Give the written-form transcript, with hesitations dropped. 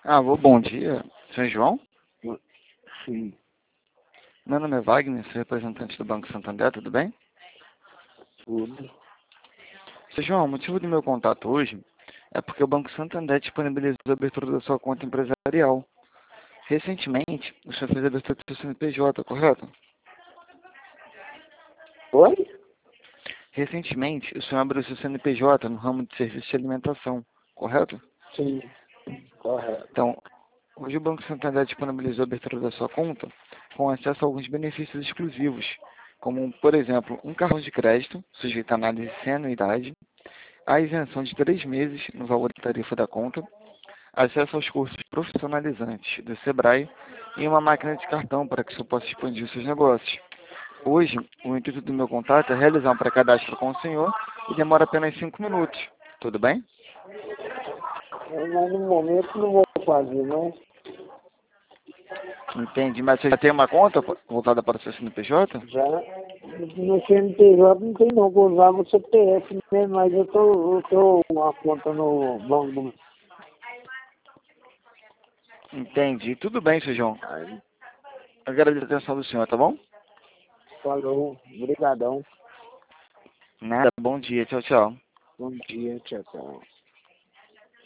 Alô, bom dia. São João? Sim, Meu nome é Wagner, sou representante do Banco Santander, tudo bem? tudo. São João, o motivo do meu contato hoje é porque o Banco Santander disponibilizou a abertura da sua conta empresarial. Recentemente, o senhor fez a abertura do seu CNPJ, correto? Oi? Recentemente, o senhor abriu seu CNPJ no ramo de serviço de alimentação, correto? Sim, correto. Então, hoje o Banco Santander disponibilizou a abertura da sua conta com acesso a alguns benefícios exclusivos, como, por exemplo, um cartão de crédito, sujeito a análise sem anuidade, a isenção de 3 meses no valor da tarifa da conta, acesso aos cursos profissionalizantes do Sebrae e uma máquina de cartão para que o senhor possa expandir os seus negócios. Hoje, o intuito do meu contato é realizar um pré-cadastro com o senhor e demora apenas 5 minutos. Tudo bem? Mas no momento não vou fazer, não. Entendi. Mas você já tem uma conta voltada para o seu CNPJ? Já no CNPJ não tem não, vou usar o CPF mesmo, mas eu tô uma conta no banco do. Entendi. Tudo bem, seu João. Aí, Agradeço a atenção do senhor, tá bom? falou, brigadão. Nada. Bom dia. Tchau, tchau. Bom dia, tchau, tchau.